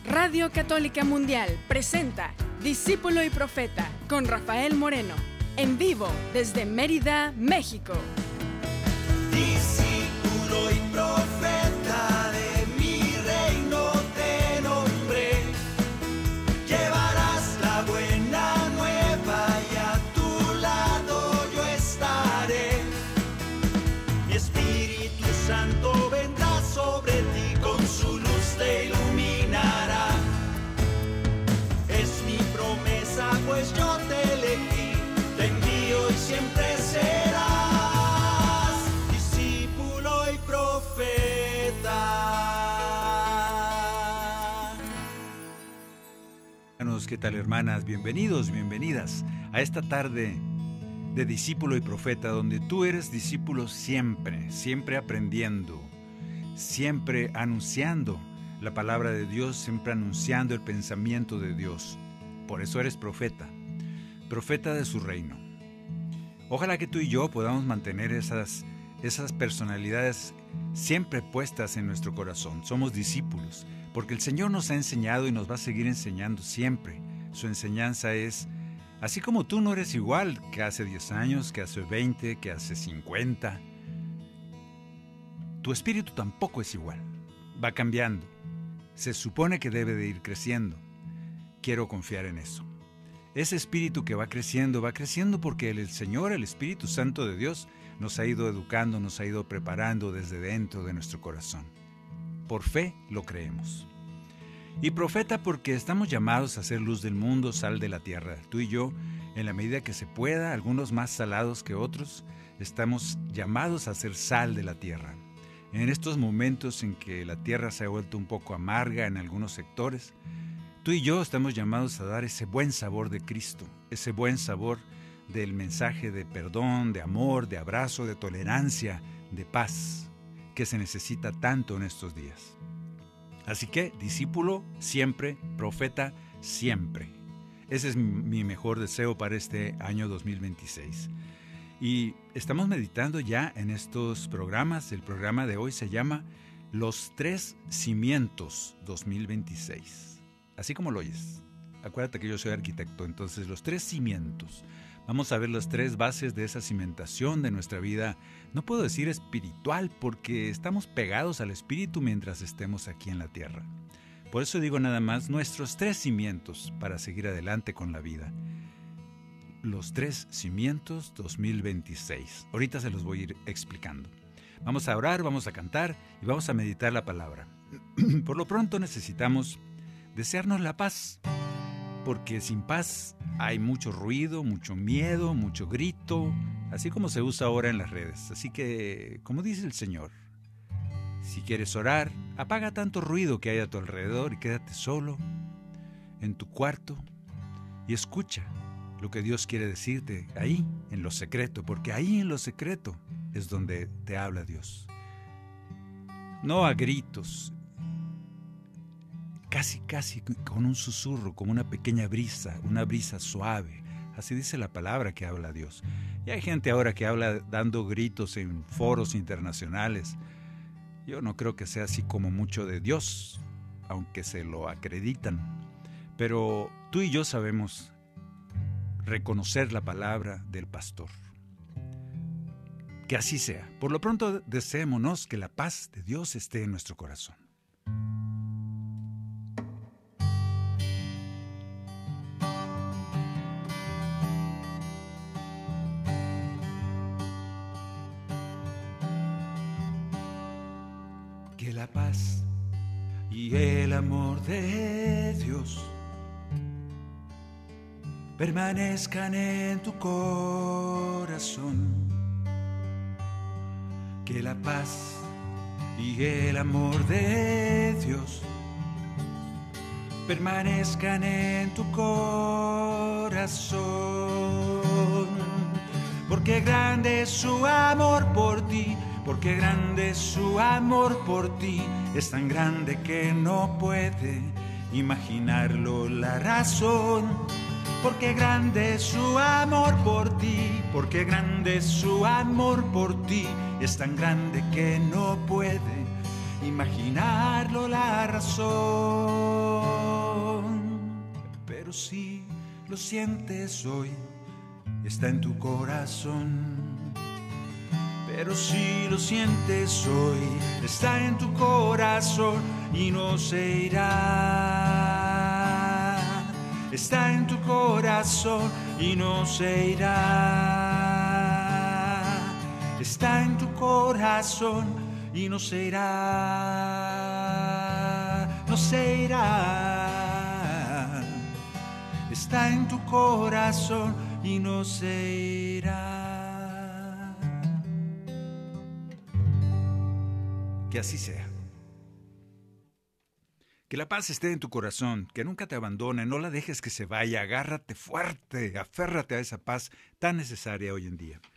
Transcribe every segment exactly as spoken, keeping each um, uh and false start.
Radio Católica Mundial presenta Discípulo y Profeta con Rafael Moreno, en vivo desde Mérida, México. Discípulo y profeta de mi reino te nombré, llevarás la buena nueva y a tu lado yo estaré. Mi Espíritu Santo vendrá sobre ti, con su luz te iluminará. Es mi promesa, pues yo te elegí, te envío y siempre serás discípulo y profeta. Hermanos, ¿qué tal, hermanas? Bienvenidos, bienvenidas a esta tarde de Discípulo y Profeta, donde tú eres discípulo siempre, siempre aprendiendo, siempre anunciando la palabra de Dios, siempre anunciando el pensamiento de Dios. Por eso eres profeta, profeta de su reino. Ojalá que tú y yo podamos mantener esas, esas personalidades siempre puestas en nuestro corazón. Somos discípulos, porque el Señor nos ha enseñado y nos va a seguir enseñando siempre. Su enseñanza es, así como tú no eres igual que hace diez años, que hace veinte, que hace cincuenta, tu espíritu tampoco es igual. Va cambiando. Se supone que debe de ir creciendo. Quiero confiar en eso. Ese espíritu que va creciendo, va creciendo porque el Señor, el Espíritu Santo de Dios, nos ha ido educando, nos ha ido preparando desde dentro de nuestro corazón. Por fe lo creemos. Y profeta porque estamos llamados a ser luz del mundo, sal de la tierra. Tú y yo, en la medida que se pueda, algunos más salados que otros, estamos llamados a ser sal de la tierra. En estos momentos en que la tierra se ha vuelto un poco amarga en algunos sectores, tú y yo estamos llamados a dar ese buen sabor de Cristo, ese buen sabor del mensaje de perdón, de amor, de abrazo, de tolerancia, de paz, que se necesita tanto en estos días. Así que, discípulo siempre, profeta siempre. Ese es mi mejor deseo para este año dos mil veintiséis. Y estamos meditando ya en estos programas. El programa de hoy se llama Los Tres Cimientos dos mil veintiséis. Así como lo oyes. Acuérdate que yo soy arquitecto, entonces los tres cimientos. Vamos a ver las tres bases de esa cimentación de nuestra vida. No puedo decir espiritual porque estamos pegados al espíritu mientras estemos aquí en la tierra. Por eso digo nada más nuestros tres cimientos para seguir adelante con la vida. Los tres cimientos dos mil veintiséis. Ahorita se los voy a ir explicando. Vamos a orar, vamos a cantar y vamos a meditar la palabra. Por lo pronto necesitamos desearnos la paz, porque sin paz hay mucho ruido, mucho miedo, mucho grito, así como se usa ahora en las redes. Así que, como dice el Señor, si quieres orar, apaga tanto ruido que hay a tu alrededor y quédate solo en tu cuarto y escucha lo que Dios quiere decirte ahí, en lo secreto, porque ahí en lo secreto es donde te habla Dios. No a gritos, casi, casi con un susurro, como una pequeña brisa, una brisa suave. Así dice la palabra que habla Dios. Y hay gente ahora que habla dando gritos en foros internacionales. Yo no creo que sea así como mucho de Dios, aunque se lo acreditan. Pero tú y yo sabemos reconocer la palabra del pastor. Que así sea. Por lo pronto, deseémonos que la paz de Dios esté en nuestro corazón. Que la paz y el amor de Dios permanezcan en tu corazón. Que la paz y el amor de Dios permanezcan en tu corazón. Porque grande es su amor por ti, porque grande es su amor por ti. Es tan grande que no puede imaginarlo la razón. Porque grande es su amor por ti, porque grande es su amor por ti, es tan grande que no puede imaginarlo la razón. Pero si lo sientes hoy, está en tu corazón. Pero si lo sientes hoy, está en tu corazón y no se irá. Está en tu corazón y no se irá. Está en tu corazón y no se irá. No se irá. Está en tu corazón y no se irá. Que así sea. Que la paz esté en tu corazón, que nunca te abandone, no la dejes que se vaya, agárrate fuerte, aférrate a esa paz tan necesaria hoy en día.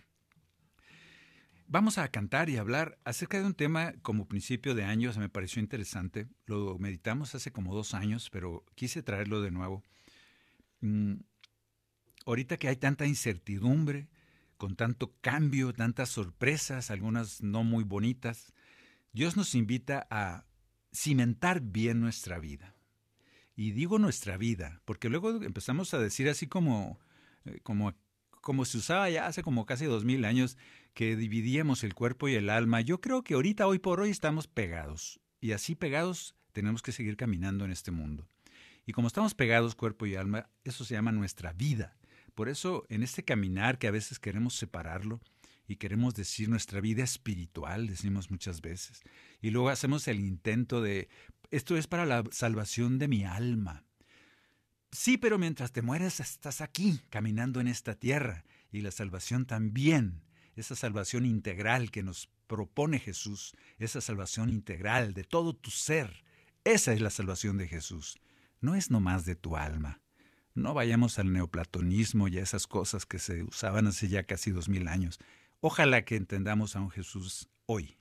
Vamos a cantar y hablar acerca de un tema como principio de año, me pareció interesante, lo meditamos hace como dos años, pero quise traerlo de nuevo. Mm, ahorita que hay tanta incertidumbre, con tanto cambio, tantas sorpresas, algunas no muy bonitas, Dios nos invita a cimentar bien nuestra vida. Y digo nuestra vida, porque luego empezamos a decir así como, como, como se usaba ya hace como casi dos mil años, que dividíamos el cuerpo y el alma. Yo creo que ahorita, hoy por hoy, estamos pegados. Y así pegados tenemos que seguir caminando en este mundo. Y como estamos pegados, cuerpo y alma, eso se llama nuestra vida. Por eso, en este caminar que a veces queremos separarlo, y queremos decir nuestra vida espiritual, decimos muchas veces. Y luego hacemos el intento de, esto es para la salvación de mi alma. Sí, pero mientras te mueres estás aquí, caminando en esta tierra. Y la salvación también, esa salvación integral que nos propone Jesús, esa salvación integral de todo tu ser. Esa es la salvación de Jesús. No es nomás de tu alma. No vayamos al neoplatonismo y a esas cosas que se usaban hace ya casi dos mil años. Ojalá que entendamos a un Jesús hoy.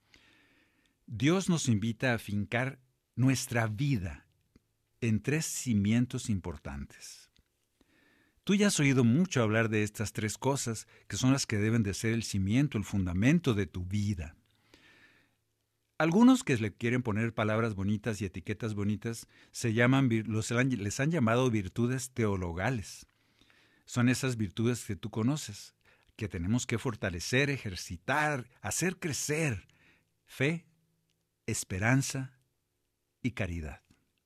Dios nos invita a fincar nuestra vida en tres cimientos importantes. Tú ya has oído mucho hablar de estas tres cosas, que son las que deben de ser el cimiento, el fundamento de tu vida. Algunos que le quieren poner palabras bonitas y etiquetas bonitas, se llaman, los, les han llamado virtudes teologales. Son esas virtudes que tú conoces, que tenemos que fortalecer, ejercitar, hacer crecer: fe, esperanza y caridad.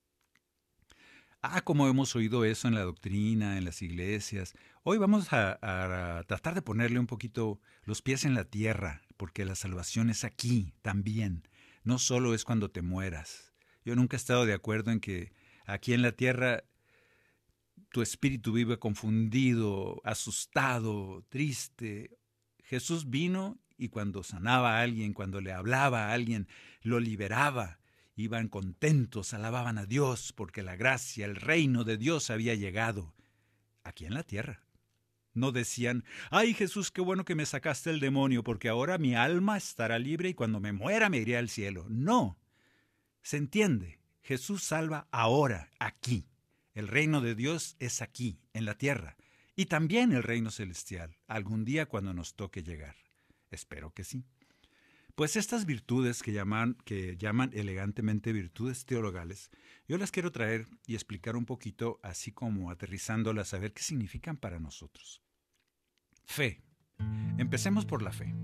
Ah, como hemos oído eso en la doctrina, en las iglesias. Hoy vamos a, a tratar de ponerle un poquito los pies en la tierra, porque la salvación es aquí también. No solo es cuando te mueras. Yo nunca he estado de acuerdo en que aquí en la tierra tu espíritu vive confundido, asustado, triste. Jesús vino y cuando sanaba a alguien, cuando le hablaba a alguien, lo liberaba. Iban contentos, alababan a Dios porque la gracia, el reino de Dios había llegado aquí en la tierra. No decían, ¡ay Jesús, qué bueno que me sacaste el demonio, porque ahora mi alma estará libre y cuando me muera me iré al cielo! No, se entiende, Jesús salva ahora, aquí. El reino de Dios es aquí, en la tierra, y también el reino celestial, algún día cuando nos toque llegar. Espero que sí. Pues estas virtudes que llaman, que llaman elegantemente virtudes teologales, yo las quiero traer y explicar un poquito, así como aterrizándolas, a ver qué significan para nosotros. Fe. Empecemos por la fe.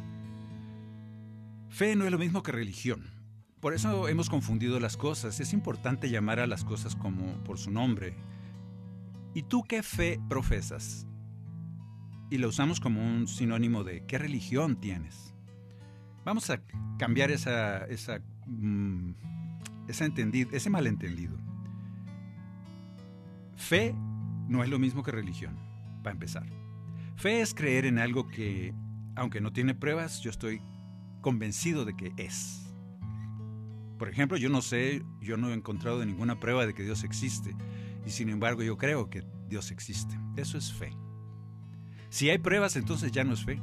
Fe no es lo mismo que religión. Por eso hemos confundido las cosas. Es importante llamar a las cosas como por su nombre. ¿Y tú qué fe profesas? Y lo usamos como un sinónimo de ¿qué religión tienes? Vamos a cambiar esa, esa, um, esa entendido, ese malentendido. Fe no es lo mismo que religión, para empezar. Fe es creer en algo que, aunque no tiene pruebas, yo estoy convencido de que es. Por ejemplo, yo no sé, yo no he encontrado ninguna prueba de que Dios existe, y sin embargo yo creo que Dios existe. Eso es fe. Si hay pruebas, entonces ya no es fe.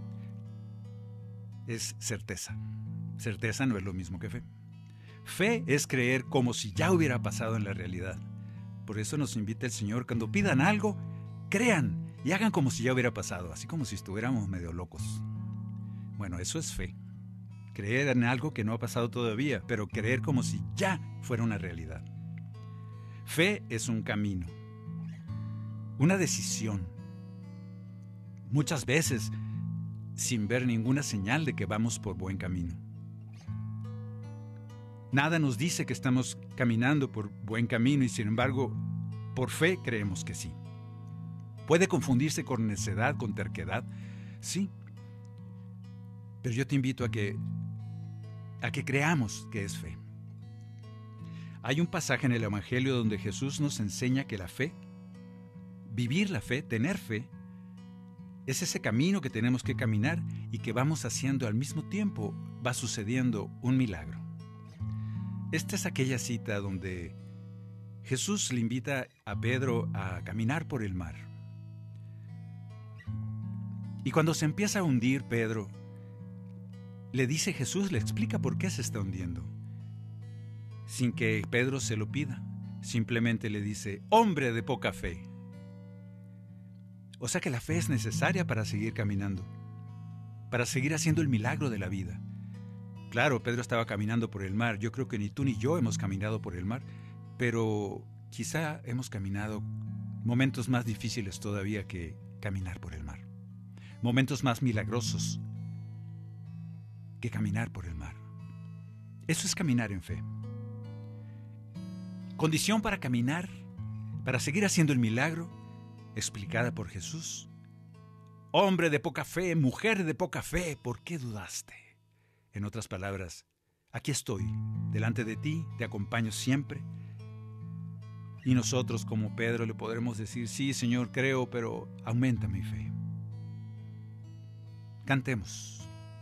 Es certeza. Certeza no es lo mismo que fe. Fe es creer como si ya hubiera pasado en la realidad. Por eso nos invita el Señor, cuando pidan algo, crean y hagan como si ya hubiera pasado, así como si estuviéramos medio locos. Bueno, eso es fe. creer en algo que no ha pasado todavía, pero creer como si ya fuera una realidad. Fe es un camino, una decisión, muchas veces sin ver ninguna señal de que vamos por buen camino. Nada nos dice que estamos caminando por buen camino y sin embargo, por fe creemos que sí. Puede confundirse con necedad, con terquedad, sí. Pero yo te invito a que, a que creamos que es fe. Hay un pasaje en el Evangelio donde Jesús nos enseña que la fe, vivir la fe, tener fe, es ese camino que tenemos que caminar y que vamos haciendo al mismo tiempo, va sucediendo un milagro. Esta es aquella cita donde Jesús le invita a Pedro a caminar por el mar. Y cuando se empieza a hundir Pedro, le dice Jesús, le explica por qué se está hundiendo. Sin que Pedro se lo pida, simplemente le dice, hombre de poca fe. O sea que la fe es necesaria para seguir caminando, para seguir haciendo el milagro de la vida. Claro, Pedro estaba caminando por el mar. Yo creo que ni tú ni yo hemos caminado por el mar, pero quizá hemos caminado momentos más difíciles todavía que caminar por el mar. Momentos más milagrosos que caminar por el mar. Eso es caminar en fe. Condición para caminar, para seguir haciendo el milagro, explicada por Jesús. Hombre de poca fe, mujer de poca fe, ¿por qué dudaste? En otras palabras, aquí estoy, delante de ti, te acompaño siempre. Y nosotros, como Pedro, le podremos decir, sí, Señor, creo, pero aumenta mi fe. Cantemos.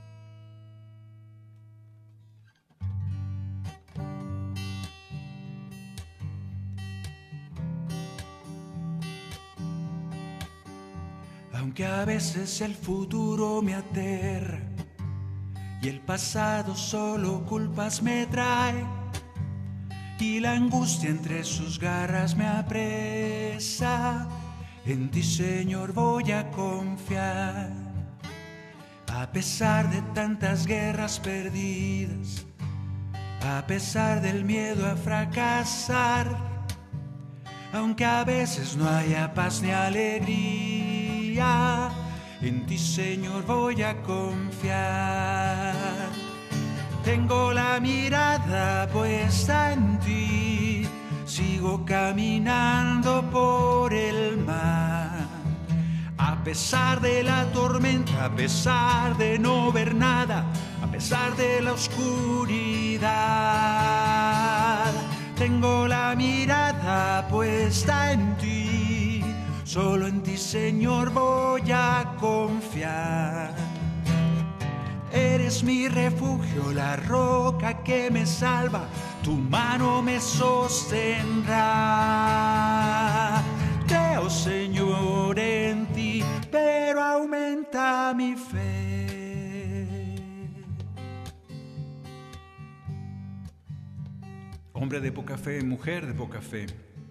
Aunque a veces el futuro me aterra y el pasado solo culpas me trae y la angustia entre sus garras me apresa, en ti, Señor, voy a confiar. A pesar de tantas guerras perdidas, a pesar del miedo a fracasar, aunque a veces no haya paz ni alegría, en ti, Señor, voy a confiar. Tengo la mirada puesta en ti, sigo caminando por el mar. A pesar de la tormenta, a pesar de no ver nada, a pesar de la oscuridad, tengo la mirada puesta en ti, solo en ti, Señor, voy a confiar. Eres mi refugio, la roca que me salva, tu mano me sostendrá. Creo, Señor, en ti, pero aumenta mi fe. Hombre de poca fe, mujer de poca fe.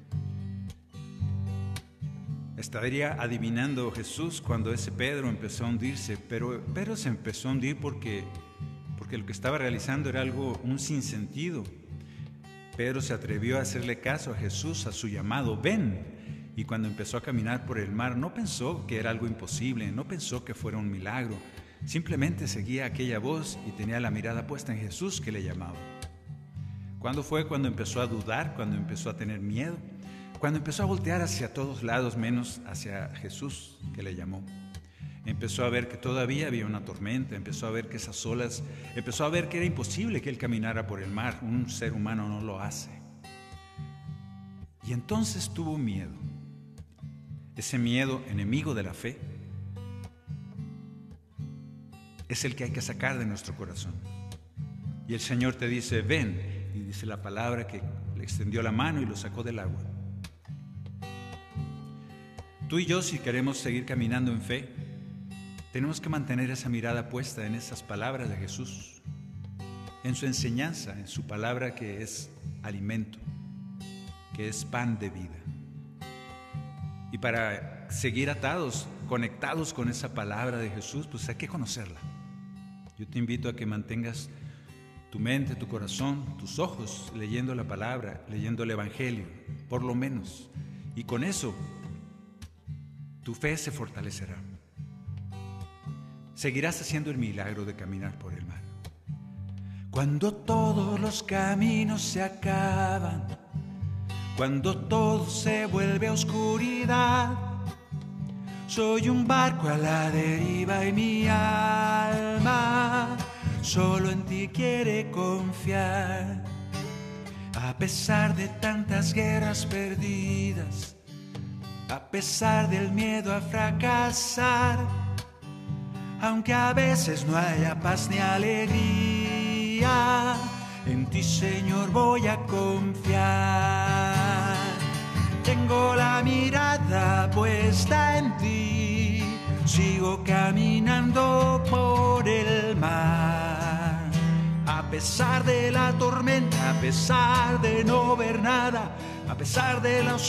Estaría adivinando Jesús cuando ese Pedro empezó a hundirse, pero Pedro se empezó a hundir porque, porque lo que estaba realizando era algo, un sinsentido. Pedro se atrevió a hacerle caso a Jesús, a su llamado, ven. Y cuando empezó a caminar por el mar, no pensó que era algo imposible, no pensó que fuera un milagro. Simplemente seguía aquella voz y tenía la mirada puesta en Jesús que le llamaba. ¿Cuándo fue cuando empezó a dudar, cuando empezó a tener miedo? Cuando empezó a voltear hacia todos lados menos hacia Jesús que le llamó. Empezó a ver que todavía había una tormenta, empezó a ver que esas olas, empezó a ver que era imposible que él caminara por el mar. Un ser humano no lo hace. Y entonces tuvo miedo. Ese miedo, enemigo de la fe, es el que hay que sacar de nuestro corazón. Y el Señor te dice, ven, y dice la palabra que le extendió la mano y lo sacó del agua. Tú y yo, si queremos seguir caminando en fe, tenemos que mantener esa mirada puesta en esas palabras de Jesús, en su enseñanza, en su palabra que es alimento, que es pan de vida. Y para seguir atados, conectados con esa palabra de Jesús, pues hay que conocerla. Yo te invito a que mantengas tu mente, tu corazón, tus ojos leyendo la palabra, leyendo el Evangelio, por lo menos. Y con eso, tu fe se fortalecerá. Seguirás haciendo el milagro de caminar por el mar. Cuando todos los caminos se acaban, cuando todo se vuelve oscuridad, soy un barco a la deriva y mi alma solo en ti quiere confiar. A pesar de tantas guerras perdidas, a pesar del miedo a fracasar, aunque a veces no haya paz ni alegría, en ti, Señor, voy a confiar. Tengo la mirada puesta en ti, sigo caminando por el mar. A pesar de la tormenta, a pesar de no ver nada, a pesar de la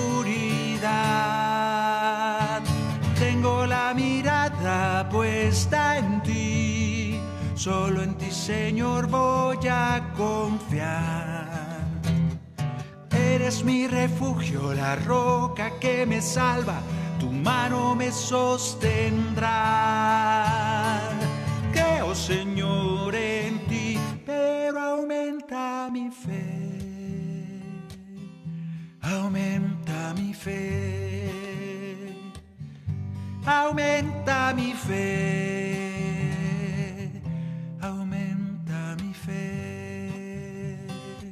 oscuridad, tengo la mirada puesta en ti, solo en ti, Señor, voy a confiar. Eres mi refugio, la roca que me salva, tu mano me sostendrá. Creo, Señor, en ti, pero aumenta mi fe, aumenta mi fe, aumenta mi fe, aumenta mi fe,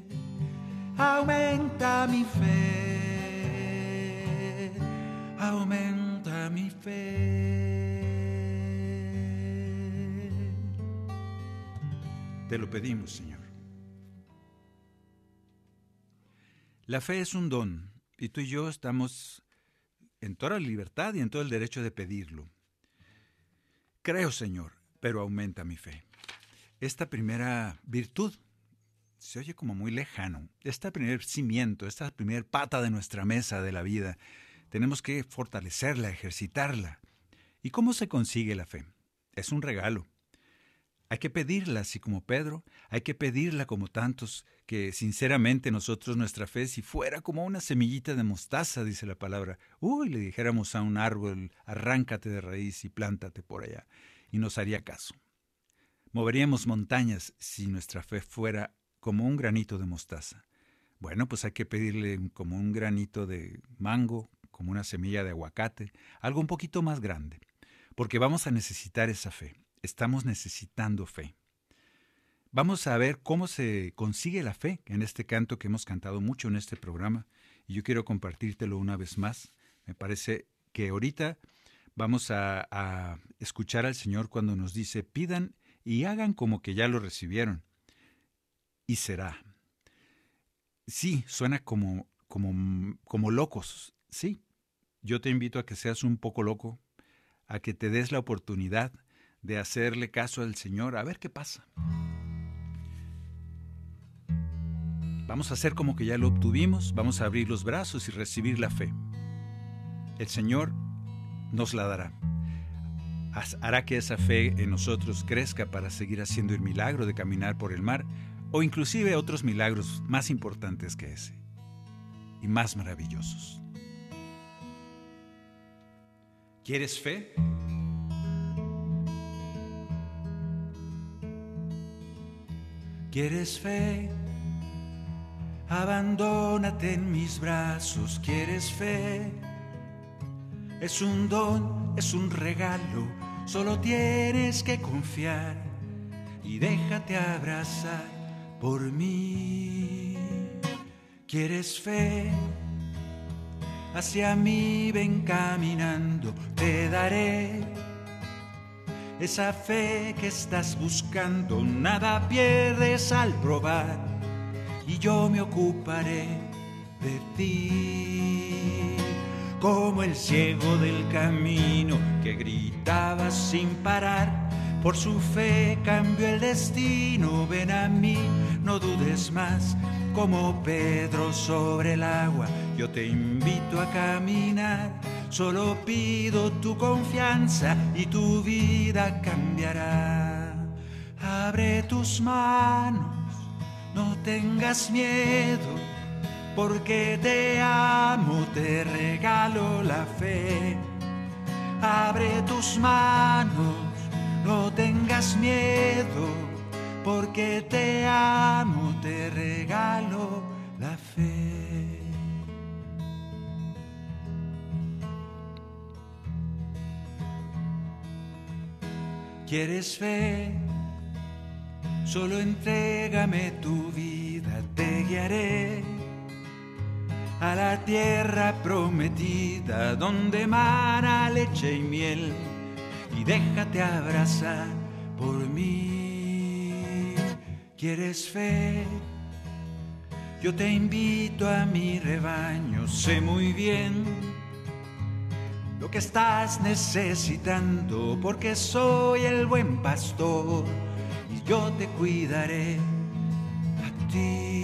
aumenta mi fe, aumenta mi fe. Te lo pedimos, Señor. La fe es un don, y tú y yo estamos en toda la libertad y en todo el derecho de pedirlo. Creo, Señor, pero aumenta mi fe. Esta primera virtud se oye como muy lejano. Este primer cimiento, esta primera pata de nuestra mesa de la vida, tenemos que fortalecerla, ejercitarla. ¿Y cómo se consigue la fe? Es un regalo. Hay que pedirla, así como Pedro, hay que pedirla como tantos, que sinceramente nosotros nuestra fe, si fuera como una semillita de mostaza, dice la palabra, uy, le dijéramos a un árbol, arráncate de raíz y plántate por allá, y nos haría caso. Moveríamos montañas si nuestra fe fuera como un granito de mostaza. Bueno, pues hay que pedirle como un granito de mango, como una semilla de aguacate, algo un poquito más grande, porque vamos a necesitar esa fe. Estamos necesitando fe. Vamos a ver cómo se consigue la fe en este canto que hemos cantado mucho en este programa, y yo quiero compartírtelo una vez más. Me parece que ahorita vamos a, a escuchar al Señor cuando nos dice, pidan y hagan como que ya lo recibieron, y será. Sí, suena como, como, como locos, sí. Yo te invito a que seas un poco loco, a que te des la oportunidad de hacerle caso al Señor, a ver qué pasa. Vamos a hacer como que ya lo obtuvimos, vamos a abrir los brazos y recibir la fe. El Señor nos la dará. Hará que esa fe en nosotros crezca para seguir haciendo el milagro de caminar por el mar, o inclusive otros milagros más importantes que ese, y más maravillosos. ¿Quieres fe? ¿Quieres fe? Abandónate en mis brazos. ¿Quieres fe? Es un don, es un regalo. Solo tienes que confiar y déjate abrazar por mí. ¿Quieres fe? Hacia mí ven caminando, te daré esa fe que estás buscando. Nada pierdes al probar y yo me ocuparé de ti. Como el ciego del camino que gritaba sin parar, por su fe cambió el destino. Ven a mí, no dudes más. Como Pedro sobre el agua, yo te invito a caminar. Solo pido tu confianza y tu vida cambiará. Abre tus manos, no tengas miedo, porque te amo, te regalo la fe. Abre tus manos, no tengas miedo, porque te amo, te regalo la fe. ¿Quieres fe? Solo entrégame tu vida, te guiaré a la tierra prometida, donde mana leche y miel, y déjate abrazar por mí. ¿Quieres fe? Yo te invito a mi rebaño, sé muy bien lo que estás necesitando, porque soy el buen pastor y yo te cuidaré a ti.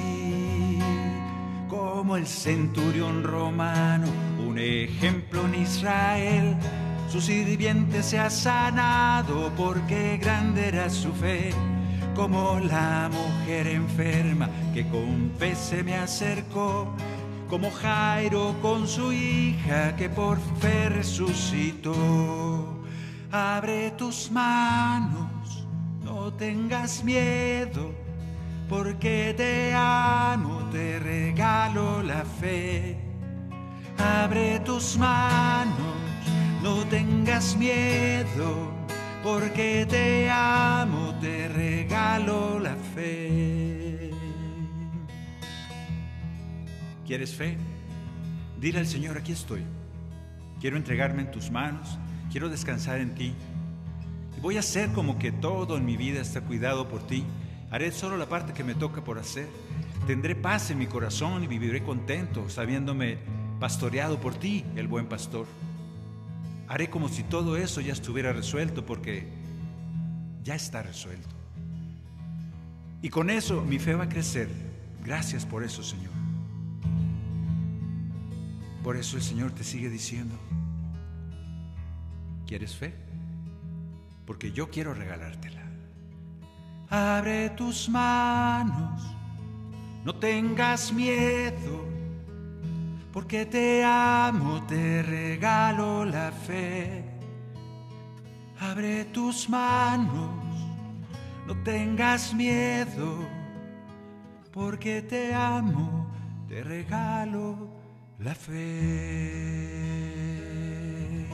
Como el centurión romano, un ejemplo en Israel, su sirviente se ha sanado porque grande era su fe. Como la mujer enferma que con fe se me acercó, como Jairo con su hija que por fe resucitó. Abre tus manos, no tengas miedo, porque te amo, te regalo la fe. Abre tus manos, no tengas miedo, porque te amo, te regalo la fe. ¿Quieres fe? Dile al Señor, aquí estoy. Quiero entregarme en tus manos, quiero descansar en ti. Y voy a hacer como que todo en mi vida está cuidado por ti. Haré solo la parte que me toca por hacer. Tendré paz en mi corazón y viviré contento, sabiéndome pastoreado por ti, el buen pastor. Haré como si todo eso ya estuviera resuelto, porque ya está resuelto. Y con eso mi fe va a crecer. Gracias por eso, Señor. Por eso el Señor te sigue diciendo, ¿quieres fe? Porque yo quiero regalártela. Abre tus manos, no tengas miedo, porque te amo, te regalo la fe. Abre tus manos, no tengas miedo, porque te amo, te regalo la fe.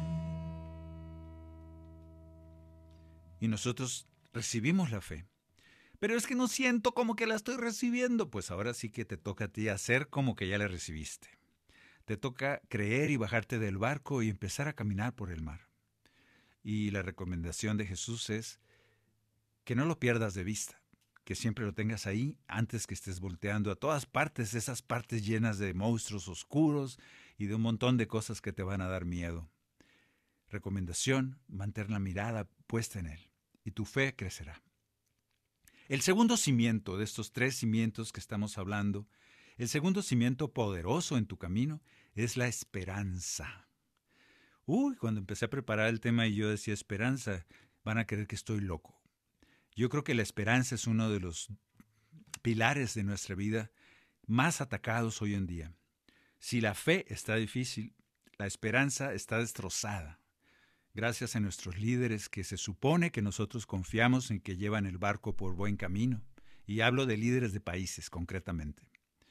Y nosotros recibimos la fe. Pero es que no siento como que la estoy recibiendo. Pues ahora sí que te toca a ti hacer como que ya la recibiste. Te toca creer y bajarte del barco y empezar a caminar por el mar. Y la recomendación de Jesús es que no lo pierdas de vista, que siempre lo tengas ahí antes que estés volteando a todas partes, esas partes llenas de monstruos oscuros y de un montón de cosas que te van a dar miedo. Recomendación, mantén la mirada puesta en Él y tu fe crecerá. El segundo cimiento de estos tres cimientos que estamos hablando, el segundo cimiento poderoso en tu camino es la esperanza. Uy, cuando empecé a preparar el tema y yo decía esperanza, van a creer que estoy loco. Yo creo que la esperanza es uno de los pilares de nuestra vida más atacados hoy en día. Si la fe está difícil, la esperanza está destrozada. Gracias a nuestros líderes que se supone que nosotros confiamos en que llevan el barco por buen camino. Y hablo de líderes de países concretamente.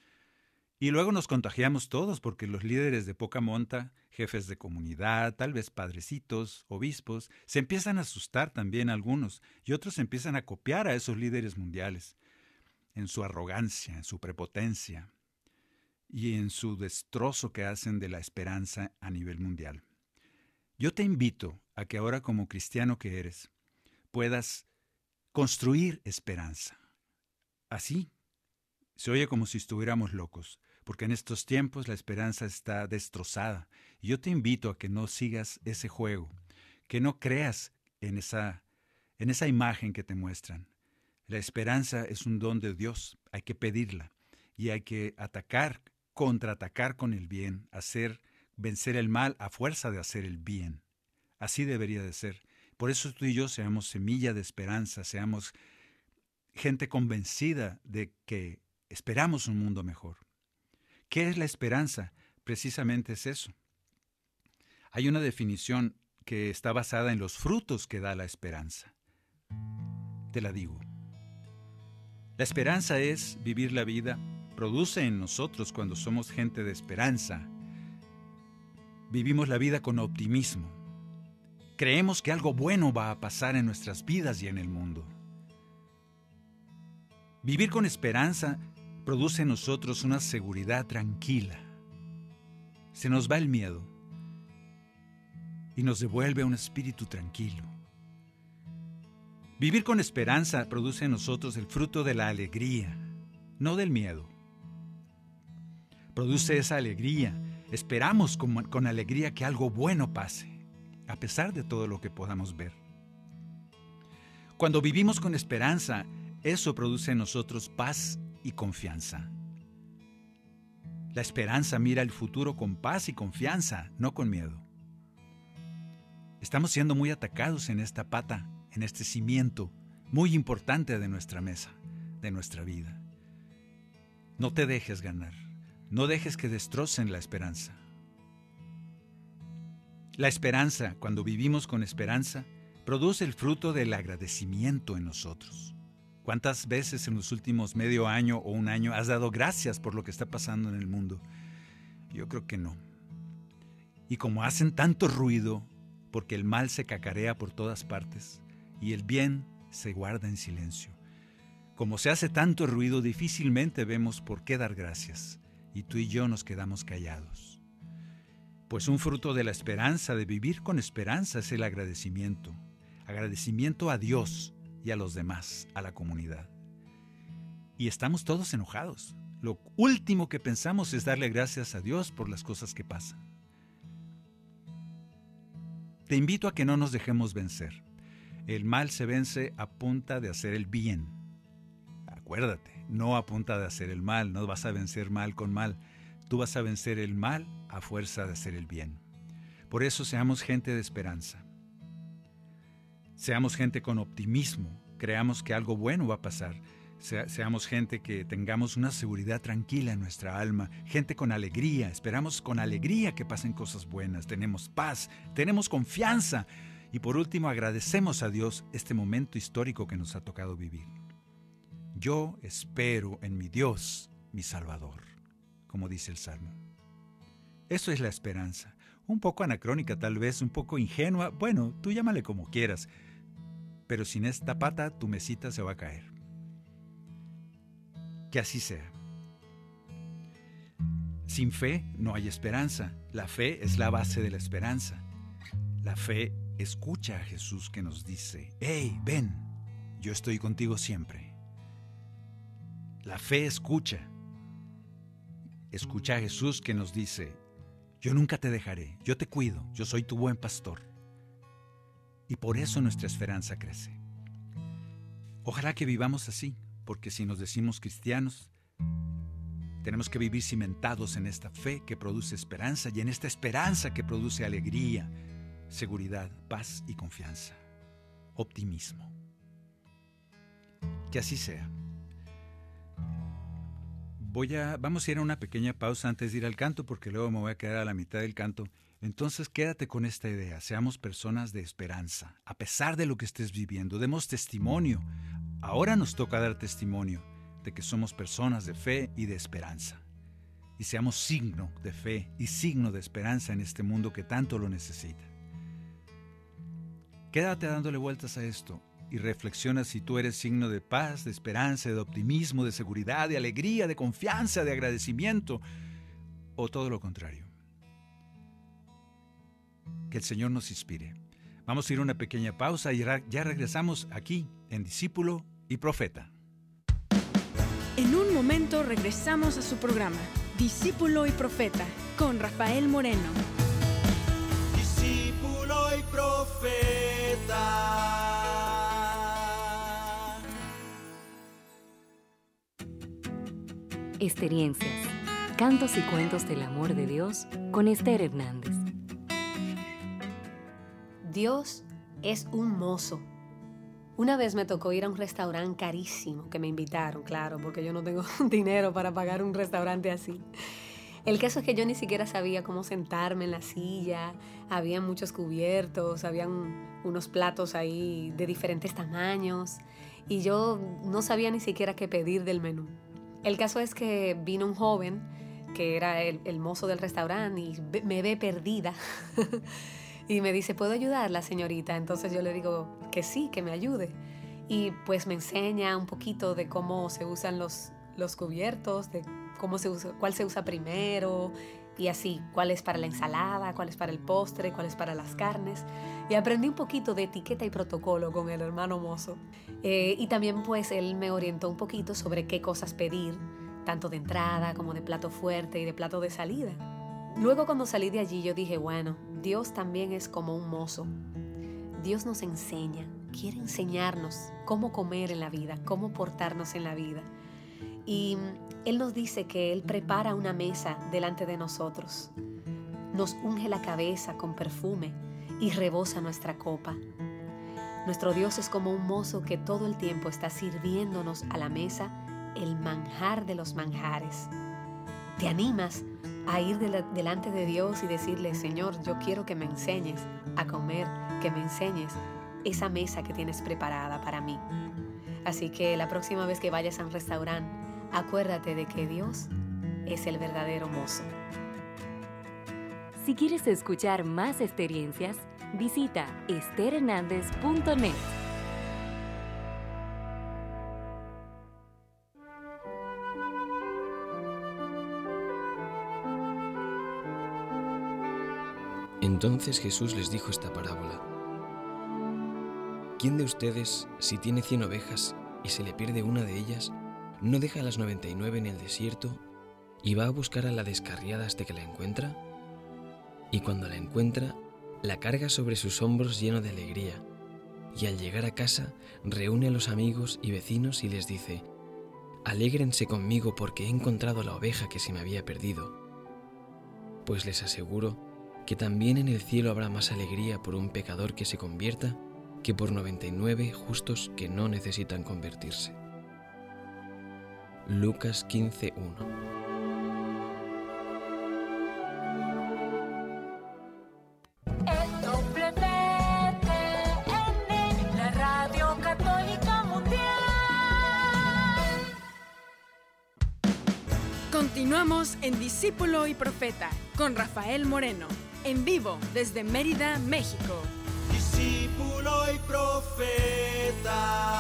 Y luego nos contagiamos todos porque los líderes de poca monta, jefes de comunidad, tal vez padrecitos, obispos, se empiezan a asustar también algunos y otros empiezan a copiar a esos líderes mundiales en su arrogancia, en su prepotencia y en su destrozo que hacen de la esperanza a nivel mundial. Yo te invito a que ahora como cristiano que eres puedas construir esperanza. Así, se oye como si estuviéramos locos, porque en estos tiempos la esperanza está destrozada. Y yo te invito a que no sigas ese juego, que no creas en esa, en esa imagen que te muestran. La esperanza es un don de Dios, hay que pedirla y hay que atacar, contraatacar con el bien, hacer vencer el mal a fuerza de hacer el bien. Así debería de ser. Por eso tú y yo seamos semilla de esperanza, seamos gente convencida de que esperamos un mundo mejor. ¿Qué es la esperanza? Precisamente es eso. Hay una definición que está basada en los frutos que da la esperanza. Te la digo. La esperanza es vivir la vida, produce en nosotros cuando somos gente de esperanza. Vivimos la vida con optimismo. Creemos que algo bueno va a pasar en nuestras vidas y en el mundo. Vivir con esperanza produce en nosotros una seguridad tranquila. Se nos va el miedo y nos devuelve un espíritu tranquilo. Vivir con esperanza produce en nosotros el fruto de la alegría, no del miedo. Produce esa alegría. Esperamos con, con alegría que algo bueno pase, a pesar de todo lo que podamos ver. Cuando vivimos con esperanza, eso produce en nosotros paz y confianza. La esperanza mira el futuro con paz y confianza, no con miedo. Estamos siendo muy atacados en esta pata, en este cimiento muy importante de nuestra mesa, de nuestra vida. No te dejes ganar, no dejes que destrocen la esperanza. La esperanza, cuando vivimos con esperanza, produce el fruto del agradecimiento en nosotros. ¿Cuántas veces en los últimos medio año o un año has dado gracias por lo que está pasando en el mundo? Yo creo que no. Y como hacen tanto ruido, porque el mal se cacarea por todas partes y el bien se guarda en silencio. Como se hace tanto ruido, difícilmente vemos por qué dar gracias, y tú y yo nos quedamos callados. Pues un fruto de la esperanza, de vivir con esperanza, es el agradecimiento. Agradecimiento a Dios y a los demás, a la comunidad. Y estamos todos enojados. Lo último que pensamos es darle gracias a Dios por las cosas que pasan. Te invito a que no nos dejemos vencer. El mal se vence a punta de hacer el bien. Acuérdate, no a punta de hacer el mal, no vas a vencer mal con mal. Tú vas a vencer el mal a fuerza de hacer el bien. Por eso seamos gente de esperanza. Seamos gente con optimismo, creamos que algo bueno va a pasar. Se, seamos gente que tengamos una seguridad tranquila en nuestra alma, gente con alegría, esperamos con alegría que pasen cosas buenas, tenemos paz, tenemos confianza y por último agradecemos a Dios este momento histórico que nos ha tocado vivir. Yo espero en mi Dios, mi Salvador, como dice el Salmo. Eso es la esperanza, un poco anacrónica tal vez, un poco ingenua, bueno, tú llámale como quieras, pero sin esta pata tu mesita se va a caer. Que así sea. Sin fe no hay esperanza. La fe es la base de la esperanza. La fe escucha a Jesús que nos dice, hey, ven, yo estoy contigo siempre. La fe escucha. Escucha a Jesús que nos dice, yo nunca te dejaré, yo te cuido, yo soy tu buen pastor. Y por eso nuestra esperanza crece. Ojalá que vivamos así, porque si nos decimos cristianos, tenemos que vivir cimentados en esta fe que produce esperanza y en esta esperanza que produce alegría, seguridad, paz y confianza, optimismo. Que así sea. Voy a, vamos a ir a una pequeña pausa antes de ir al canto, porque luego me voy a quedar a la mitad del canto. Entonces quédate con esta idea, seamos personas de esperanza, a pesar de lo que estés viviendo, demos testimonio. Ahora nos toca dar testimonio de que somos personas de fe y de esperanza. Y seamos signo de fe y signo de esperanza en este mundo que tanto lo necesita. Quédate dándole vueltas a esto y reflexiona si tú eres signo de paz, de esperanza, de optimismo, de seguridad, de alegría, de confianza, de agradecimiento, o todo lo contrario. Que el Señor nos inspire. Vamos a ir a una pequeña pausa y ya regresamos aquí en Discípulo y Profeta. En un momento regresamos a su programa, Discípulo y Profeta, con Rafael Moreno. Discípulo y Profeta. Experiencias, cantos y cuentos del amor de Dios con Esther Hernández. Dios es un mozo. Una vez me tocó ir a un restaurante carísimo, que me invitaron, claro, porque yo no tengo dinero para pagar un restaurante así. El caso es que yo ni siquiera sabía cómo sentarme en la silla, había muchos cubiertos, habían unos platos ahí de diferentes tamaños y yo no sabía ni siquiera qué pedir del menú. El caso es que vino un joven que era el, el mozo del restaurante y me ve perdida y me dice, ¿puedo ayudarla, señorita? Entonces yo le digo que sí, que me ayude. Y pues me enseña un poquito de cómo se usan los, los cubiertos, de cómo se usa, cuál se usa primero y así, cuál es para la ensalada, cuál es para el postre, cuál es para las carnes. Y aprendí un poquito de etiqueta y protocolo con el hermano mozo. Eh, y también pues él me orientó un poquito sobre qué cosas pedir, tanto de entrada como de plato fuerte y de plato de salida. Luego cuando salí de allí yo dije, bueno, Dios también es como un mozo. Dios nos enseña, quiere enseñarnos cómo comer en la vida, cómo portarnos en la vida. Y Él nos dice que Él prepara una mesa delante de nosotros, nos unge la cabeza con perfume y rebosa nuestra copa. Nuestro Dios es como un mozo que todo el tiempo está sirviéndonos a la mesa el manjar de los manjares. ¿Te animas a ir de la, delante de Dios y decirle, Señor, yo quiero que me enseñes a comer, que me enseñes esa mesa que tienes preparada para mí? Así que la próxima vez que vayas a un restaurante, acuérdate de que Dios es el verdadero mozo. Si quieres escuchar más experiencias, visita ester hernández punto net. Entonces Jesús les dijo esta parábola. ¿Quién de ustedes, si tiene cien ovejas y se le pierde una de ellas, no deja las noventa y nueve en el desierto y va a buscar a la descarriada hasta que la encuentra? Y cuando la encuentra, la carga sobre sus hombros lleno de alegría, y al llegar a casa reúne a los amigos y vecinos y les dice, «Alégrense conmigo porque he encontrado la oveja que se me había perdido». Pues les aseguro que también en el cielo habrá más alegría por un pecador que se convierta que por noventa y nueve justos que no necesitan convertirse. Lucas quince uno. La Radio Católica Mundial. Continuamos en Discípulo y Profeta con Rafael Moreno, en vivo desde Mérida, México. Discípulo y Profeta.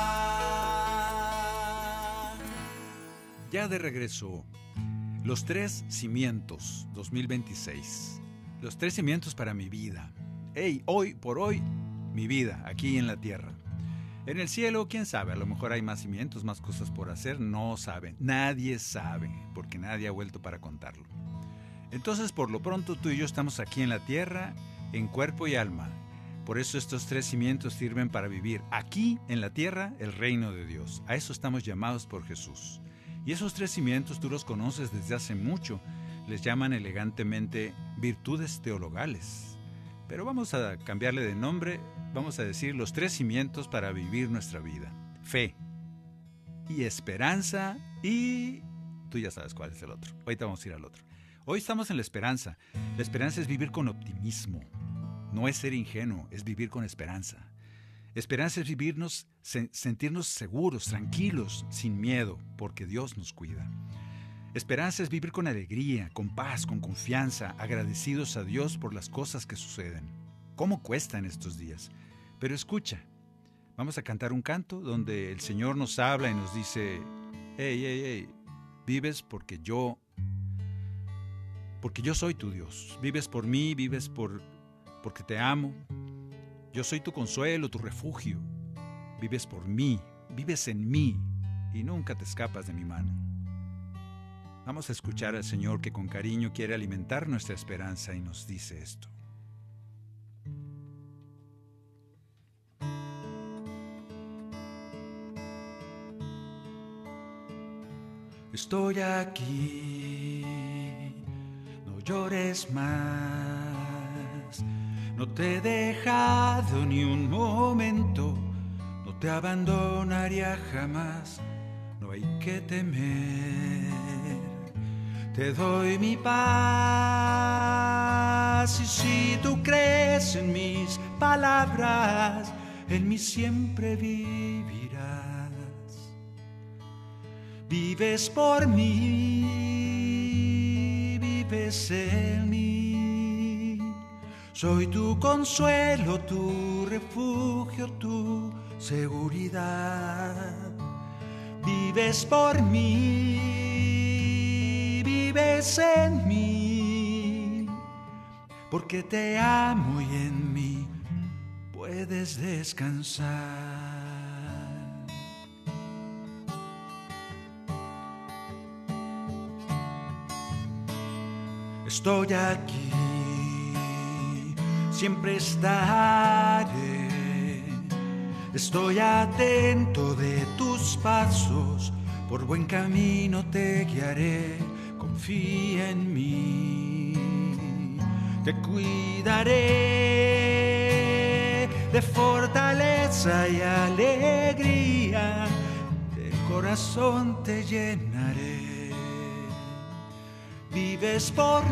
Ya de regreso, los tres cimientos dos mil veintiséis. Los tres cimientos para mi vida. Hey, hoy por hoy, mi vida aquí en la tierra. En el cielo, quién sabe, a lo mejor hay más cimientos, más cosas por hacer, no saben. Nadie sabe, porque nadie ha vuelto para contarlo. Entonces, por lo pronto, tú y yo estamos aquí en la tierra, en cuerpo y alma. Por eso estos tres cimientos sirven para vivir aquí en la tierra el reino de Dios. A eso estamos llamados por Jesús. Y esos tres cimientos tú los conoces desde hace mucho. Les llaman elegantemente virtudes teologales. Pero vamos a cambiarle de nombre, vamos a decir los tres cimientos para vivir nuestra vida. Fe y esperanza y... tú ya sabes cuál es el otro. Ahorita vamos a ir al otro. Hoy estamos en la esperanza. La esperanza es vivir con optimismo. No es ser ingenuo, es vivir con esperanza. Esperanza es vivirnos, se, sentirnos seguros, tranquilos, sin miedo, porque Dios nos cuida. Esperanza es vivir con alegría, con paz, con confianza, agradecidos a Dios por las cosas que suceden. ¿Cómo cuestan estos días? Pero escucha, vamos a cantar un canto donde el Señor nos habla y nos dice, hey, hey, hey, vives porque yo, porque yo soy tu Dios. Vives por mí, vives por, porque te amo. Yo soy tu consuelo, tu refugio. Vives por mí, vives en mí y nunca te escapas de mi mano. Vamos a escuchar al Señor que con cariño quiere alimentar nuestra esperanza y nos dice esto. Estoy aquí, no llores más, No te he dejado ni un momento, no te abandonaría jamás, no hay que temer. Te doy mi paz y si tú crees en mis palabras, en mí siempre vivirás. Vives por mí, vives en mí. Soy tu consuelo, tu refugio, tu seguridad. Vives por mí, vives en mí, porque te amo y en mí puedes descansar. Estoy aquí, siempre estaré. Estoy atento de tus pasos, por buen camino te guiaré. Confía en mí, te cuidaré de fortaleza y alegría. De corazón te llenaré. Vives por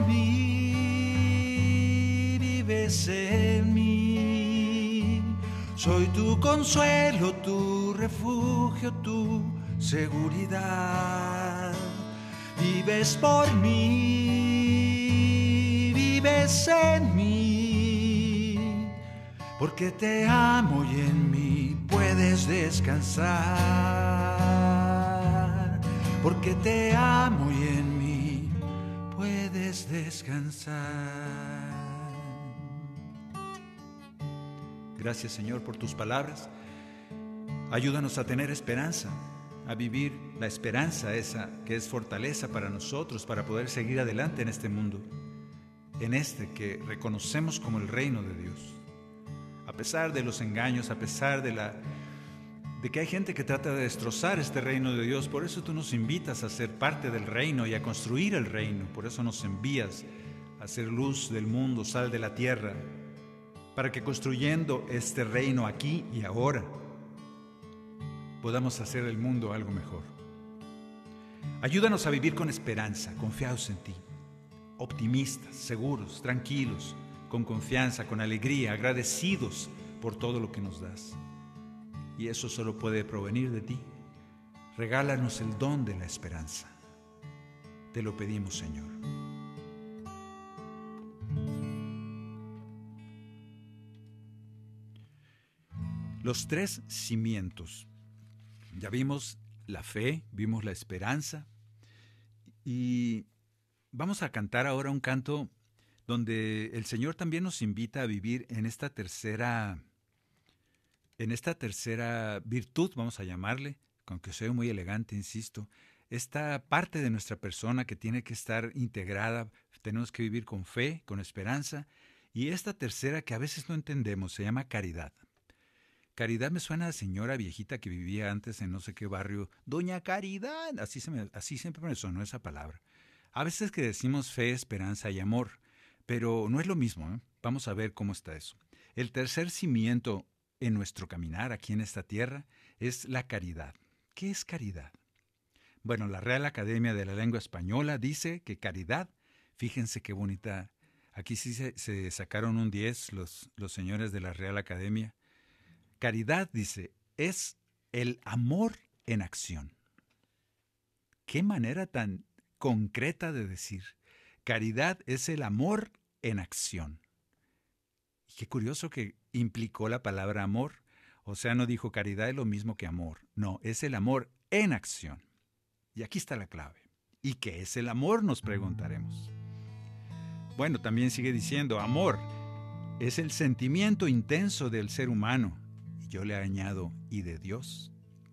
mí, vives en mí. Soy tu consuelo, tu refugio, tu seguridad. Vives por mí, vives en mí, porque te amo y en mí puedes descansar. Porque te amo y en mí puedes descansar. Gracias, Señor, por tus palabras. Ayúdanos a tener esperanza, a vivir la esperanza esa que es fortaleza para nosotros, para poder seguir adelante en este mundo, en este que reconocemos como el reino de Dios. A pesar de los engaños, a pesar de la de que hay gente que trata de destrozar este reino de Dios, por eso tú nos invitas a ser parte del reino y a construir el reino. Por eso nos envías a ser luz del mundo, sal de la tierra, para que construyendo este reino aquí y ahora podamos hacer el mundo algo mejor. Ayúdanos a vivir con esperanza, confiados en ti, optimistas, seguros, tranquilos, con confianza, con alegría, agradecidos por todo lo que nos das. Y eso solo puede provenir de ti. Regálanos el don de la esperanza. Te lo pedimos, Señor. Los tres cimientos. Ya vimos la fe, vimos la esperanza y vamos a cantar ahora un canto donde el Señor también nos invita a vivir en esta tercera En esta tercera virtud, vamos a llamarle, aunque soy muy elegante, insisto, esta parte de nuestra persona que tiene que estar integrada, tenemos que vivir con fe, con esperanza, y esta tercera que a veces no entendemos, se llama caridad. Caridad me suena a señora viejita que vivía antes en no sé qué barrio, Doña Caridad, así, se me, así siempre me sonó esa palabra. A veces que decimos fe, esperanza y amor, pero no es lo mismo, ¿eh? Vamos a ver cómo está eso. El tercer cimiento en nuestro caminar aquí en esta tierra es la caridad. ¿Qué es caridad? Bueno, la Real Academia de la Lengua Española dice que caridad, fíjense qué bonita, aquí sí se, se sacaron un diez los, los señores de la Real Academia. Caridad, dice, es el amor en acción. Qué manera tan concreta de decir. Caridad es el amor en acción. Y qué curioso que implicó la palabra amor. O sea, no dijo caridad es lo mismo que amor. No, es el amor en acción. Y aquí está la clave. ¿Y qué es el amor? Nos preguntaremos. Bueno, también sigue diciendo, amor es el sentimiento intenso del ser humano. Y yo le añado, y de Dios,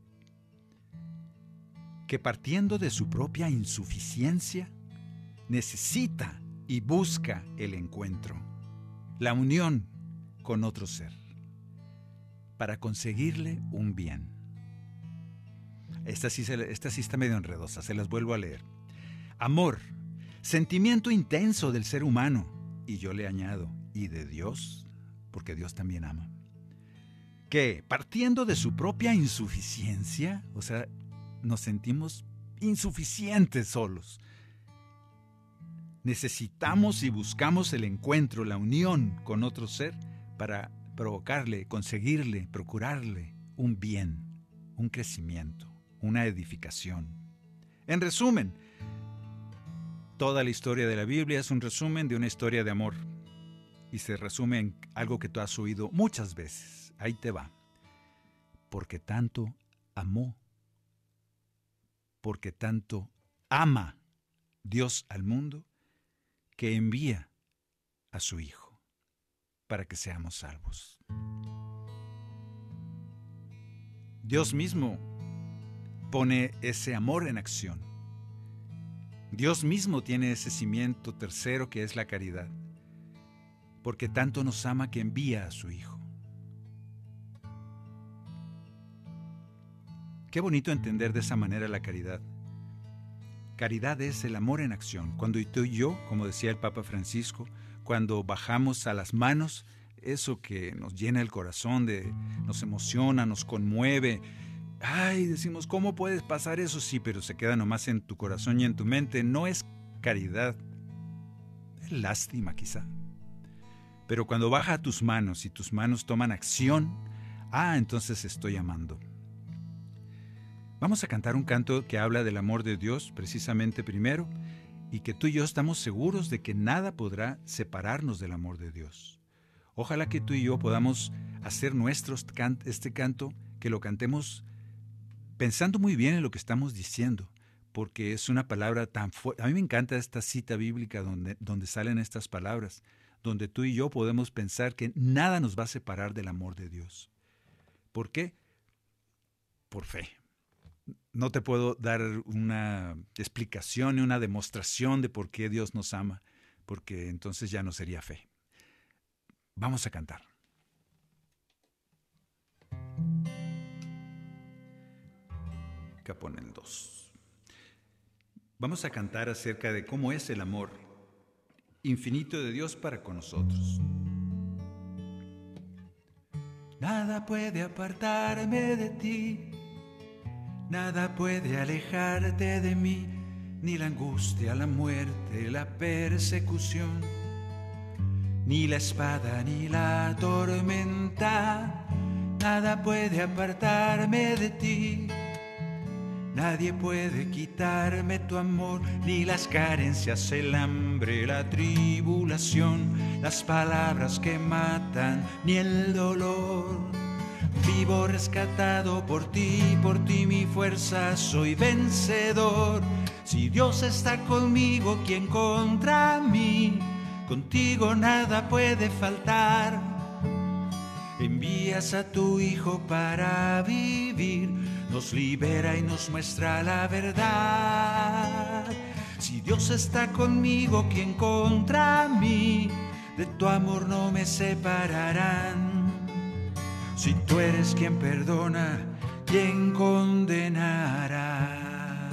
que partiendo de su propia insuficiencia, necesita y busca el encuentro, la unión con otro ser, para conseguirle un bien. Esta sí, se, esta sí está medio enredosa, se las vuelvo a leer. Amor, sentimiento intenso del ser humano, y yo le añado, y de Dios, porque Dios también ama. Que partiendo de su propia insuficiencia, o sea, nos sentimos insuficientes solos. Necesitamos y buscamos el encuentro, la unión con otro ser para provocarle, conseguirle, procurarle un bien, un crecimiento, una edificación. En resumen, toda la historia de la Biblia es un resumen de una historia de amor y se resume en algo que tú has oído muchas veces. Ahí te va. Porque tanto amó, porque tanto ama Dios al mundo, que envía a su Hijo para que seamos salvos. Dios mismo pone ese amor en acción. Dios mismo tiene ese cimiento tercero que es la caridad, porque tanto nos ama que envía a su Hijo. Qué bonito entender de esa manera la caridad. Caridad es el amor en acción. Cuando tú y yo, como decía el Papa Francisco, cuando bajamos a las manos, eso que nos llena el corazón, de, nos emociona, nos conmueve. Ay, decimos, ¿cómo puedes pasar eso? Sí, pero se queda nomás en tu corazón y en tu mente. No es caridad, es lástima quizá. Pero cuando baja a tus manos y tus manos toman acción, ah, entonces estoy amando. Vamos a cantar un canto que habla del amor de Dios, precisamente primero, y que tú y yo estamos seguros de que nada podrá separarnos del amor de Dios. Ojalá que tú y yo podamos hacer nuestro este canto, que lo cantemos pensando muy bien en lo que estamos diciendo, porque es una palabra tan fuerte. A mí me encanta esta cita bíblica donde, donde salen estas palabras, donde tú y yo podemos pensar que nada nos va a separar del amor de Dios. ¿Por qué? Por fe. No te puedo dar una explicación ni una demostración de por qué Dios nos ama, porque entonces ya no sería fe. Vamos a cantar. Caponel dos. Vamos a cantar acerca de cómo es el amor infinito de Dios para con nosotros. Nada puede apartarme de ti, nada puede alejarte de mí, ni la angustia, la muerte, la persecución, ni la espada, ni la tormenta. Nada puede apartarme de ti, nadie puede quitarme tu amor, ni las carencias, el hambre, la tribulación, las palabras que matan, ni el dolor. Vivo rescatado por ti, por ti mi fuerza, soy vencedor. Si Dios está conmigo, ¿quién contra mí? Contigo nada puede faltar. Envías a tu Hijo para vivir, nos libera y nos muestra la verdad. Si Dios está conmigo, ¿quién contra mí? De tu amor no me separarán. Si tú eres quien perdona, ¿quién condenará?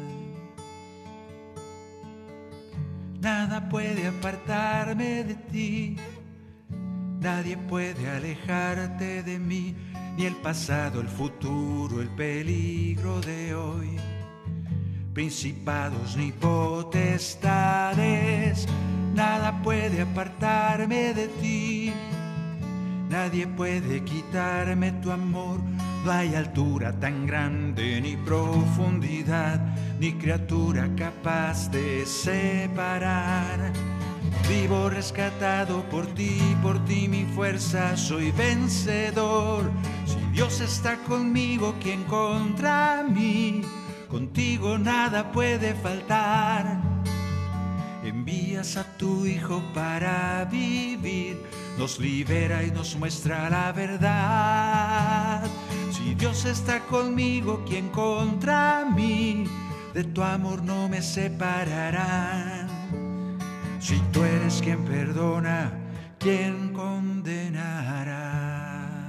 Nada puede apartarme de ti, nadie puede alejarte de mí, ni el pasado, el futuro, el peligro de hoy. Principados ni potestades, nada puede apartarme de ti. Nadie puede quitarme tu amor, no hay altura tan grande ni profundidad, ni criatura capaz de separar. Vivo rescatado por ti, por ti mi fuerza, soy vencedor. Si Dios está conmigo, ¿quién contra mí? Contigo nada puede faltar. Envías a tu Hijo para vivir, nos libera y nos muestra la verdad. Si Dios está conmigo, ¿quién contra mí? De tu amor no me separarán. Si tú eres quien perdona, ¿quién condenará?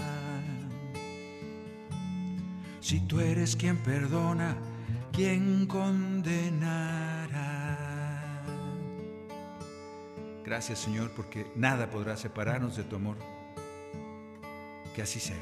Si tú eres quien perdona, ¿quién condenará? Gracias, Señor, porque nada podrá separarnos de tu amor. Que así sea.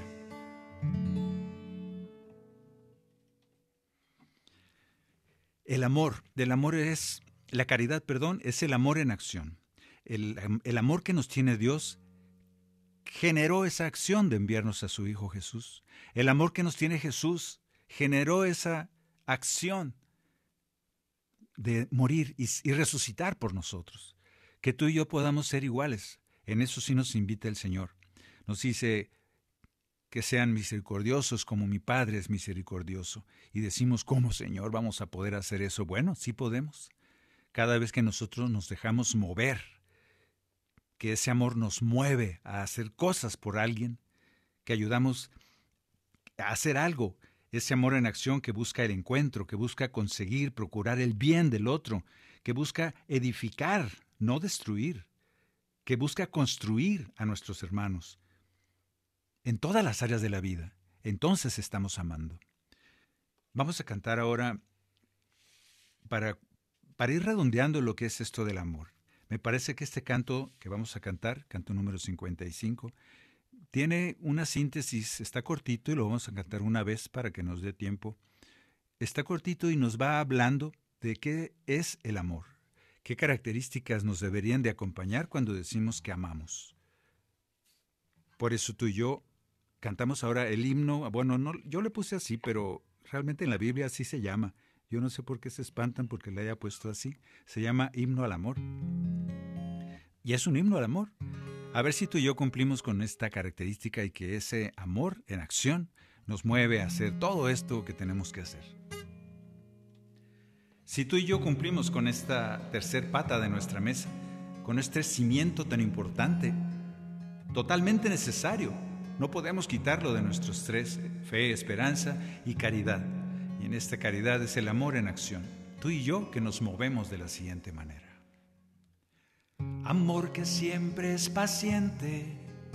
El amor, del amor es, la caridad, perdón, es el amor en acción. El, el amor que nos tiene Dios generó esa acción de enviarnos a su Hijo Jesús. El amor que nos tiene Jesús generó esa acción de morir y, y resucitar por nosotros. Que tú y yo podamos ser iguales. En eso sí nos invita el Señor. Nos dice que sean misericordiosos como mi Padre es misericordioso. Y decimos, ¿cómo, Señor, vamos a poder hacer eso? Bueno, sí podemos. Cada vez que nosotros nos dejamos mover, que ese amor nos mueve a hacer cosas por alguien, que ayudamos a hacer algo, ese amor en acción que busca el encuentro, que busca conseguir, procurar el bien del otro, que busca edificar, no destruir, que busca construir a nuestros hermanos en todas las áreas de la vida. Entonces estamos amando. Vamos a cantar ahora para, para ir redondeando lo que es esto del amor. Me parece que este canto que vamos a cantar, canto número cincuenta y cinco, tiene una síntesis, está cortito y lo vamos a cantar una vez para que nos dé tiempo. Está cortito y nos va hablando de qué es el amor, qué características nos deberían de acompañar cuando decimos que amamos. Por eso tú y yo cantamos ahora el himno, bueno, no, yo le puse así, pero realmente en la Biblia así se llama. Yo no sé por qué se espantan porque le haya puesto así. Se llama himno al amor. Y es un himno al amor. A ver si tú y yo cumplimos con esta característica y que ese amor en acción nos mueve a hacer todo esto que tenemos que hacer. Si tú y yo cumplimos con esta tercer pata de nuestra mesa, con este cimiento tan importante, totalmente necesario, no podemos quitarlo de nuestros tres, fe, esperanza y caridad. Y en esta caridad es el amor en acción. Tú y yo que nos movemos de la siguiente manera. Amor que siempre es paciente,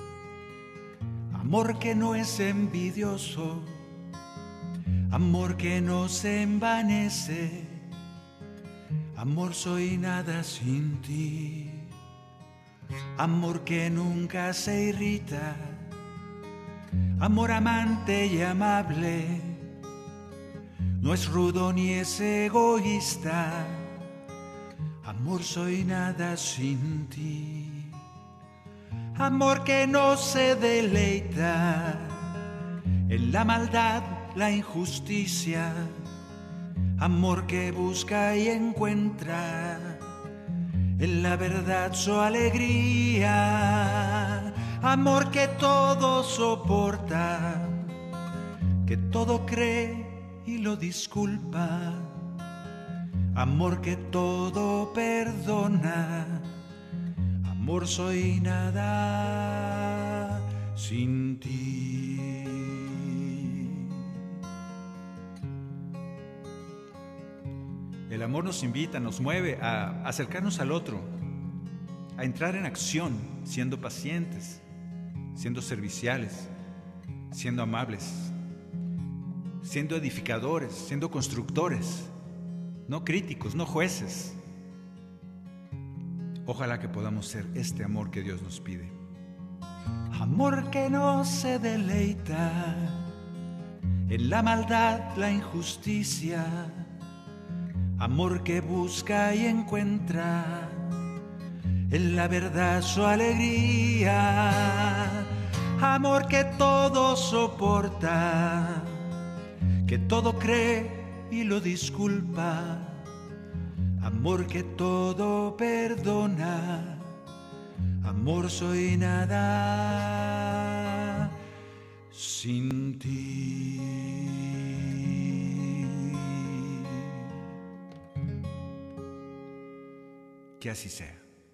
amor que no es envidioso, amor que no se envanece, amor soy nada sin ti, amor que nunca se irrita, amor amante y amable, no es rudo ni es egoísta, amor soy nada sin ti, amor que no se deleita en la maldad, la injusticia, amor que busca y encuentra en la verdad su alegría, amor que todo soporta, que todo cree y lo disculpa, amor que todo perdona, amor soy nada sin ti. El amor nos invita, nos mueve a acercarnos al otro, a entrar en acción, siendo pacientes, siendo serviciales, siendo amables, siendo edificadores, siendo constructores, no críticos, no jueces. Ojalá que podamos ser este amor que Dios nos pide. Amor que no se deleita en la maldad, la injusticia, amor que busca y encuentra en la verdad su alegría, amor que todo soporta, que todo cree y lo disculpa, amor que todo perdona, amor soy nada sin ti. Que así sea.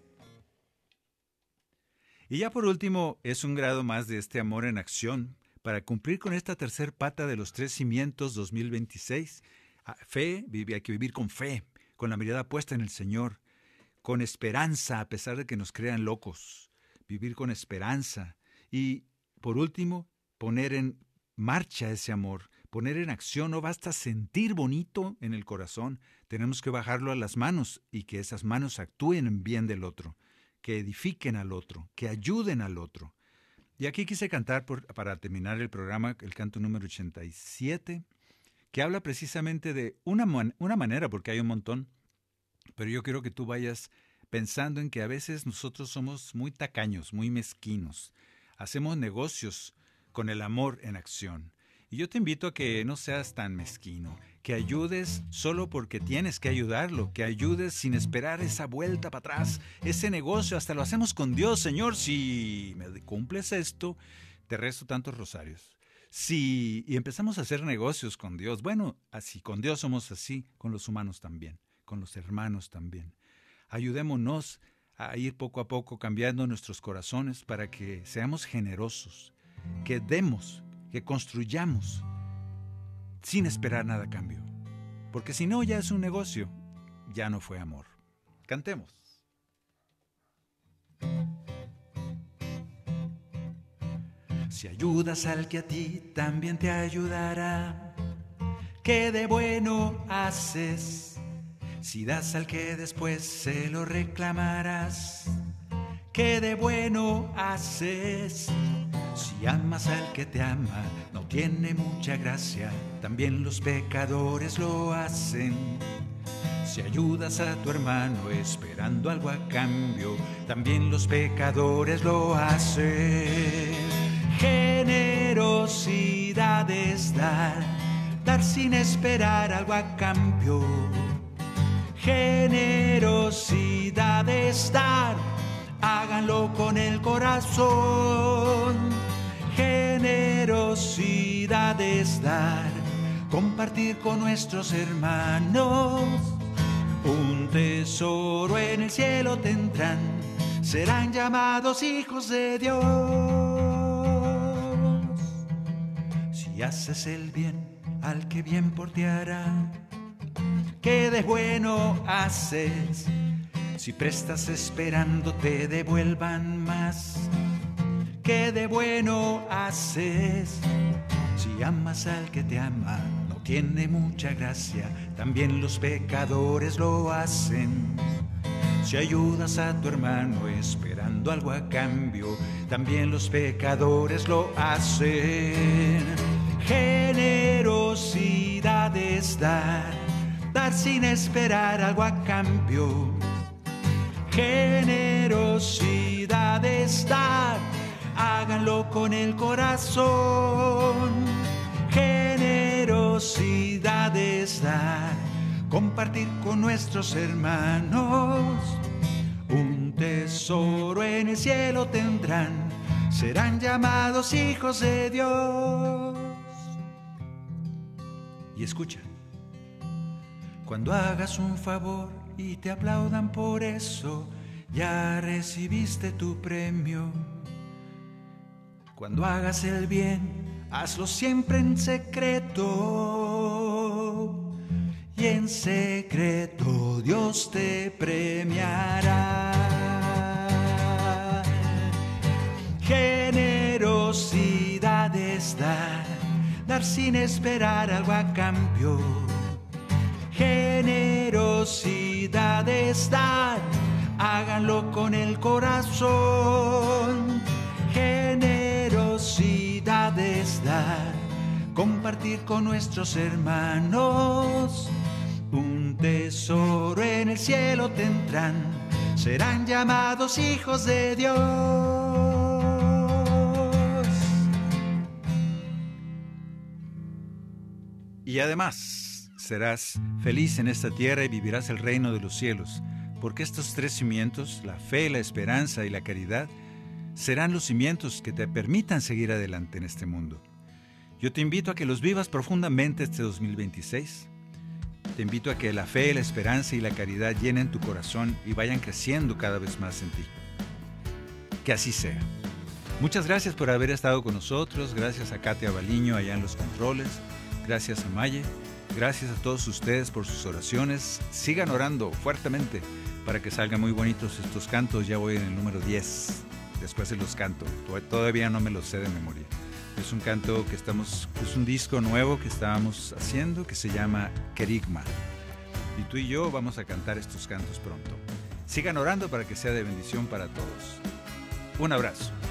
Y ya por último, es un grado más de este amor en acción para cumplir con esta tercer pata de los tres cimientos dos mil veintiséis. Fe, hay que vivir con fe, con la mirada puesta en el Señor, con esperanza a pesar de que nos crean locos, vivir con esperanza. Y por último, poner en marcha ese amor, poner en acción. No basta sentir bonito en el corazón, tenemos que bajarlo a las manos y que esas manos actúen en bien del otro, que edifiquen al otro, que ayuden al otro. Y aquí quise cantar por, para terminar el programa, el canto número ochenta y siete, que habla precisamente de una, man, una manera, porque hay un montón, pero yo quiero que tú vayas pensando en que a veces nosotros somos muy tacaños, muy mezquinos. Hacemos negocios con el amor en acción. Y yo te invito a que no seas tan mezquino, que ayudes solo porque tienes que ayudarlo, que ayudes sin esperar esa vuelta para atrás, ese negocio, hasta lo hacemos con Dios. Señor, si me cumples esto, te rezo tantos rosarios. Si, y empezamos a hacer negocios con Dios, bueno, así con Dios somos así, con los humanos también, con los hermanos también. Ayudémonos a ir poco a poco cambiando nuestros corazones para que seamos generosos, que demos, que construyamos sin esperar nada a cambio. Porque si no, ya es un negocio, ya no fue amor. Cantemos. Si ayudas al que a ti también te ayudará, ¿qué de bueno haces? Si das al que después se lo reclamarás, ¿qué de bueno haces? Si amas al que te ama, no tiene mucha gracia, también los pecadores lo hacen. Si ayudas a tu hermano esperando algo a cambio, también los pecadores lo hacen. Generosidad es dar, dar sin esperar algo a cambio. Generosidad es dar, háganlo con el corazón. Generosidad es dar, compartir con nuestros hermanos. Un tesoro en el cielo tendrán, serán llamados hijos de Dios. Si haces el bien al que bien por ti hará, ¿qué de bueno haces? Si prestas esperando te devuelvan más, ¿qué de bueno haces? Si amas al que te ama, no tiene mucha gracia, también los pecadores lo hacen. Si ayudas a tu hermano esperando algo a cambio, también los pecadores lo hacen. Generosidad es dar, dar sin esperar algo a cambio. Generosidad es dar, háganlo con el corazón. Generosidad es dar, compartir con nuestros hermanos. Un tesoro en el cielo tendrán, serán llamados hijos de Dios. Y escucha, cuando hagas un favor y te aplaudan por eso, ya recibiste tu premio. Cuando hagas el bien, hazlo siempre en secreto, y en secreto Dios te premiará. Generosidad es dar, dar sin esperar algo a cambio. Generosidad es dar, háganlo con el corazón. Generosidad es dar, compartir con nuestros hermanos. Un tesoro en el cielo tendrán, serán llamados hijos de Dios. Y además, serás feliz en esta tierra y vivirás el reino de los cielos, porque estos tres cimientos, la fe, la esperanza y la caridad, serán los cimientos que te permitan seguir adelante en este mundo. Yo te invito a que los vivas profundamente este dos mil veintiséis. Te invito a que la fe, la esperanza y la caridad llenen tu corazón y vayan creciendo cada vez más en ti. Que así sea. Muchas gracias por haber estado con nosotros. Gracias a Katia Baliño allá en los controles. Gracias a Maye. Gracias a todos ustedes por sus oraciones. Sigan orando fuertemente para que salgan muy bonitos estos cantos. Ya voy en el número diez. Después se los canto. Todavía no me los sé de memoria. Es un canto que estamos, es un disco nuevo que estábamos haciendo que se llama Kerigma. Y tú y yo vamos a cantar estos cantos pronto. Sigan orando para que sea de bendición para todos. Un abrazo.